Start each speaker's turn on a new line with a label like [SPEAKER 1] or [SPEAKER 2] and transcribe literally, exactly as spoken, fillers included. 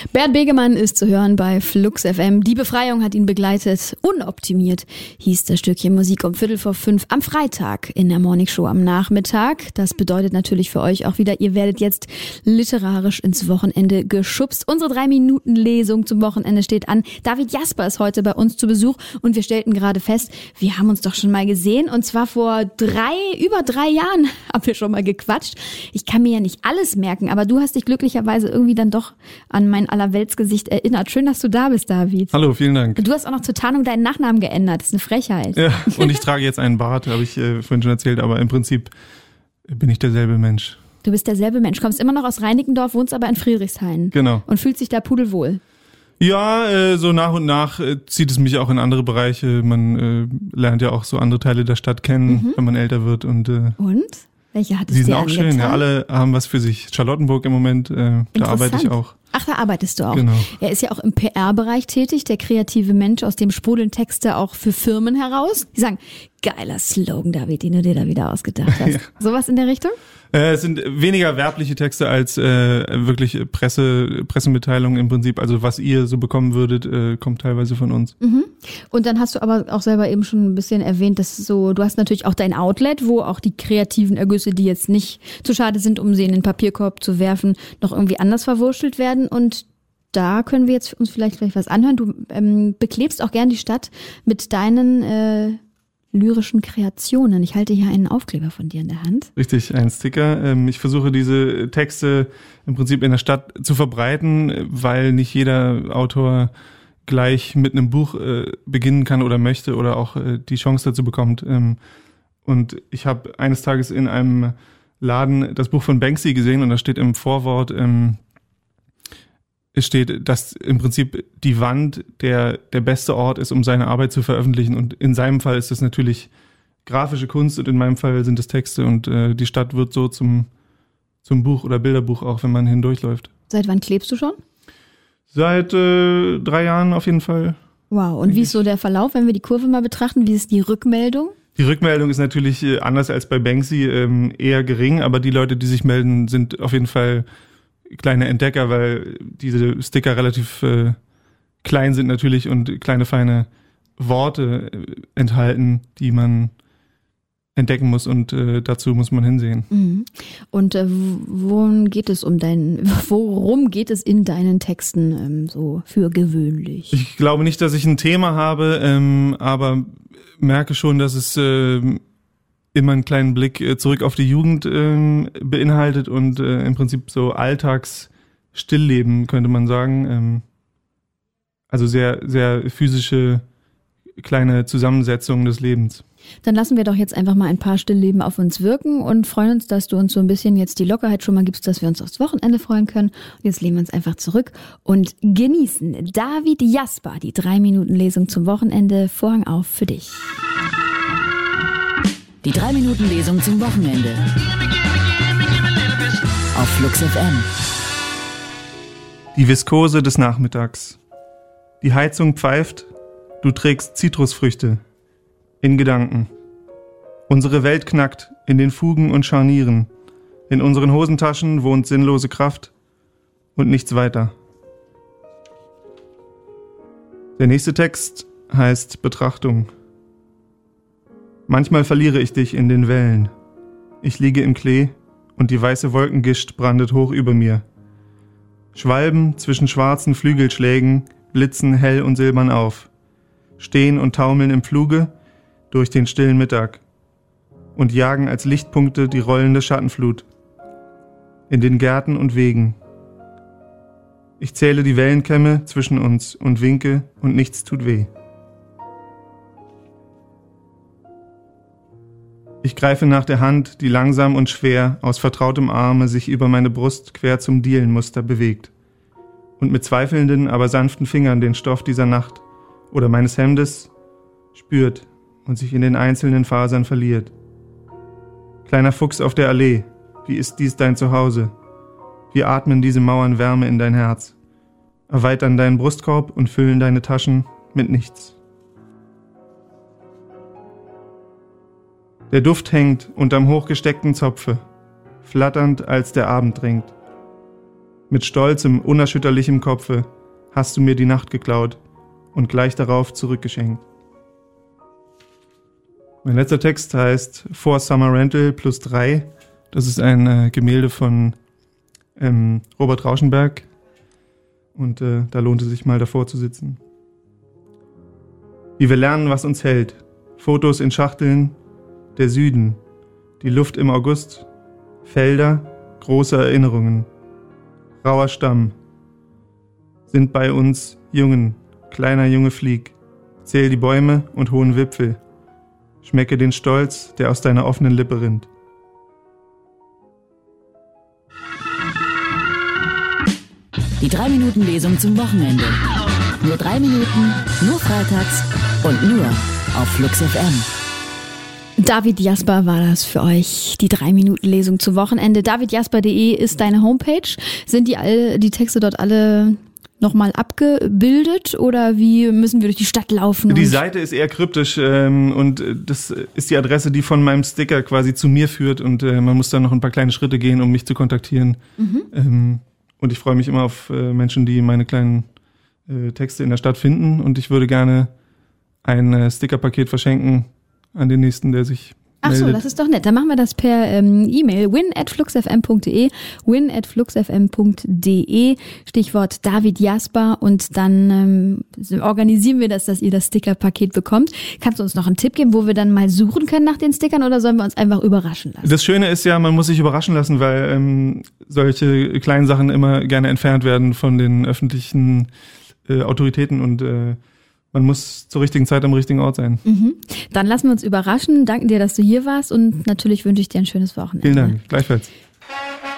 [SPEAKER 1] Bert Begemann ist zu hören bei Flux F M. Die Befreiung hat ihn begleitet. Unoptimiert hieß das Stückchen Musik um Viertel vor fünf am Freitag in der Morningshow am Nachmittag. Das bedeutet natürlich für euch auch wieder, ihr werdet jetzt literarisch ins Wochenende geschubst. Unsere drei Minuten Lesung zum Wochenende steht an. David Jasper ist heute bei uns zu Besuch und wir stellten gerade fest, wir haben uns doch schon mal gesehen und zwar vor drei, über drei Jahren haben wir schon mal gequatscht. Ich kann mir ja nicht alles merken, aber du hast dich glücklicherweise irgendwie dann doch an mein Allerweltsgesicht erinnert. Schön, dass du da bist, David.
[SPEAKER 2] Hallo, vielen Dank.
[SPEAKER 1] Du hast auch noch zur Tarnung deinen Nachnamen geändert. Das ist eine Frechheit.
[SPEAKER 2] Ja, und ich trage jetzt einen Bart, habe ich äh, vorhin schon erzählt, aber im Prinzip bin ich derselbe Mensch.
[SPEAKER 1] Du bist derselbe Mensch, kommst immer noch aus Reinickendorf, wohnst aber in Friedrichshain.
[SPEAKER 2] Genau.
[SPEAKER 1] Und fühlst dich da pudelwohl.
[SPEAKER 2] Ja, äh, so nach und nach äh, zieht es mich auch in andere Bereiche. Man äh, lernt ja auch so andere Teile der Stadt kennen, mhm. wenn man älter wird. Und, äh,
[SPEAKER 1] und? Welche hat es
[SPEAKER 2] die
[SPEAKER 1] dir
[SPEAKER 2] sind auch
[SPEAKER 1] angetan?
[SPEAKER 2] schön, ja, alle haben was für sich. Charlottenburg im Moment, äh, da arbeite ich auch.
[SPEAKER 1] Ach, da arbeitest du auch.
[SPEAKER 2] Genau.
[SPEAKER 1] Er ist ja auch im P R-Bereich tätig, der kreative Mensch, aus dem sprudeln Texte auch für Firmen heraus. Die sagen, geiler Slogan, David, den du dir da wieder ausgedacht hast. Ja. Sowas in der Richtung?
[SPEAKER 2] Äh, es sind weniger werbliche Texte als äh, wirklich Presse, Pressemitteilungen im Prinzip. Also was ihr so bekommen würdet, äh, kommt teilweise von uns.
[SPEAKER 1] Mhm. Und dann hast du aber auch selber eben schon ein bisschen erwähnt, dass so, du hast natürlich auch dein Outlet, wo auch die kreativen Ergüsse, die jetzt nicht zu schade sind, um sie in den Papierkorb zu werfen, noch irgendwie anders verwurschtelt werden. Und da können wir jetzt uns vielleicht vielleicht was anhören. Du ähm, beklebst auch gern die Stadt mit deinen äh, lyrischen Kreationen. Ich halte hier einen Aufkleber von dir in der Hand.
[SPEAKER 2] Richtig, ein Sticker. Ich versuche diese Texte im Prinzip in der Stadt zu verbreiten, weil nicht jeder Autor gleich mit einem Buch beginnen kann oder möchte oder auch die Chance dazu bekommt. Und ich habe eines Tages in einem Laden das Buch von Banksy gesehen und da steht im Vorwort, es steht, dass im Prinzip die Wand der der beste Ort ist, um seine Arbeit zu veröffentlichen. Und in seinem Fall ist das natürlich grafische Kunst und in meinem Fall sind es Texte. Und äh, die Stadt wird so zum zum Buch oder Bilderbuch auch, wenn man hindurchläuft.
[SPEAKER 1] Seit wann klebst du schon?
[SPEAKER 2] Seit äh, drei Jahren auf jeden Fall.
[SPEAKER 1] Wow. Und wie ist so der Verlauf, wenn wir die Kurve mal betrachten? Wie ist die Rückmeldung?
[SPEAKER 2] Die Rückmeldung ist natürlich äh, anders als bei Banksy ähm, eher gering, aber die Leute, die sich melden, sind auf jeden Fall kleine Entdecker, weil diese Sticker relativ äh, klein sind natürlich und kleine, feine Worte äh, enthalten, die man entdecken muss und äh, dazu muss man hinsehen.
[SPEAKER 1] Mhm. Und äh, worum geht es um deinen, worum geht es in deinen Texten ähm, so für gewöhnlich?
[SPEAKER 2] Ich glaube nicht, dass ich ein Thema habe, ähm, aber merke schon, dass es äh, immer einen kleinen Blick zurück auf die Jugend ähm, beinhaltet und äh, im Prinzip so Alltagsstillleben, könnte man sagen. Ähm, also sehr, sehr physische kleine Zusammensetzung des Lebens.
[SPEAKER 1] Dann lassen wir doch jetzt einfach mal ein paar Stillleben auf uns wirken und freuen uns, dass du uns so ein bisschen jetzt die Lockerheit schon mal gibst, dass wir uns aufs Wochenende freuen können. Und jetzt lehnen wir uns einfach zurück und genießen. David Jasper, die drei Minuten Lesung zum Wochenende. Vorhang auf für dich.
[SPEAKER 3] Die drei Minuten Lesung zum Wochenende auf Flux F M.
[SPEAKER 2] Die Viskose des Nachmittags. Die Heizung pfeift, du trägst Zitrusfrüchte in Gedanken. Unsere Welt knackt in den Fugen und Scharnieren. In unseren Hosentaschen wohnt sinnlose Kraft und nichts weiter. Der nächste Text heißt Betrachtung. Manchmal verliere ich dich in den Wellen. Ich liege im Klee und die weiße Wolkengischt brandet hoch über mir. Schwalben zwischen schwarzen Flügelschlägen blitzen hell und silbern auf, stehen und taumeln im Fluge durch den stillen Mittag und jagen als Lichtpunkte die rollende Schattenflut in den Gärten und Wegen. Ich zähle die Wellenkämme zwischen uns und winke und nichts tut weh. Ich greife nach der Hand, die langsam und schwer aus vertrautem Arme sich über meine Brust quer zum Dielenmuster bewegt und mit zweifelnden, aber sanften Fingern den Stoff dieser Nacht oder meines Hemdes spürt und sich in den einzelnen Fasern verliert. Kleiner Fuchs auf der Allee, wie ist dies dein Zuhause? Wir atmen diese Mauern Wärme in dein Herz, erweitern deinen Brustkorb und füllen deine Taschen mit nichts. Der Duft hängt unterm hochgesteckten Zopfe, flatternd als der Abend dringt. Mit stolzem, unerschütterlichem Kopfe hast du mir die Nacht geklaut und gleich darauf zurückgeschenkt. Mein letzter Text heißt For Summer Rental plus drei. Das ist ein äh, Gemälde von ähm, Robert Rauschenberg und äh, da lohnt es sich mal davor zu sitzen. Wie wir lernen, was uns hält. Fotos in Schachteln, der Süden, die Luft im August, Felder, große Erinnerungen. Rauer Stamm. Sind bei uns Jungen, kleiner Junge Flieg. Zähl die Bäume und hohen Wipfel. Schmecke den Stolz, der aus deiner offenen Lippe rinnt.
[SPEAKER 3] Die drei Minuten Lesung zum Wochenende. Nur drei Minuten, nur freitags und nur auf Flux F M.
[SPEAKER 1] David Jasper war das für euch, die drei Minuten Lesung zum Wochenende. david jasper punkt de ist deine Homepage. Sind die all, die Texte dort alle nochmal abgebildet oder wie müssen wir durch die Stadt laufen?
[SPEAKER 2] Die Seite ist eher kryptisch ähm, und das ist die Adresse, die von meinem Sticker quasi zu mir führt und äh, man muss dann noch ein paar kleine Schritte gehen, um mich zu kontaktieren. Mhm. Ähm, und ich freue mich immer auf äh, Menschen, die meine kleinen äh, Texte in der Stadt finden und ich würde gerne ein äh, Stickerpaket verschenken an den nächsten, der sich
[SPEAKER 1] Ach so,
[SPEAKER 2] meldet.
[SPEAKER 1] das ist doch nett. Dann machen wir das per ähm, E-Mail. win at fluxfm punkt de win at fluxfm punkt de Stichwort David Jasper und dann ähm, organisieren wir das, dass ihr das Stickerpaket bekommt. Kannst du uns noch einen Tipp geben, wo wir dann mal suchen können nach den Stickern oder sollen wir uns einfach überraschen lassen?
[SPEAKER 2] Das Schöne ist ja, man muss sich überraschen lassen, weil ähm, solche kleinen Sachen immer gerne entfernt werden von den öffentlichen äh, Autoritäten und äh, man muss zur richtigen Zeit am richtigen Ort sein.
[SPEAKER 1] Mhm. Dann lassen wir uns überraschen. Danke dir, dass du hier warst und natürlich wünsche ich dir ein schönes Wochenende.
[SPEAKER 2] Vielen Dank. Gleichfalls.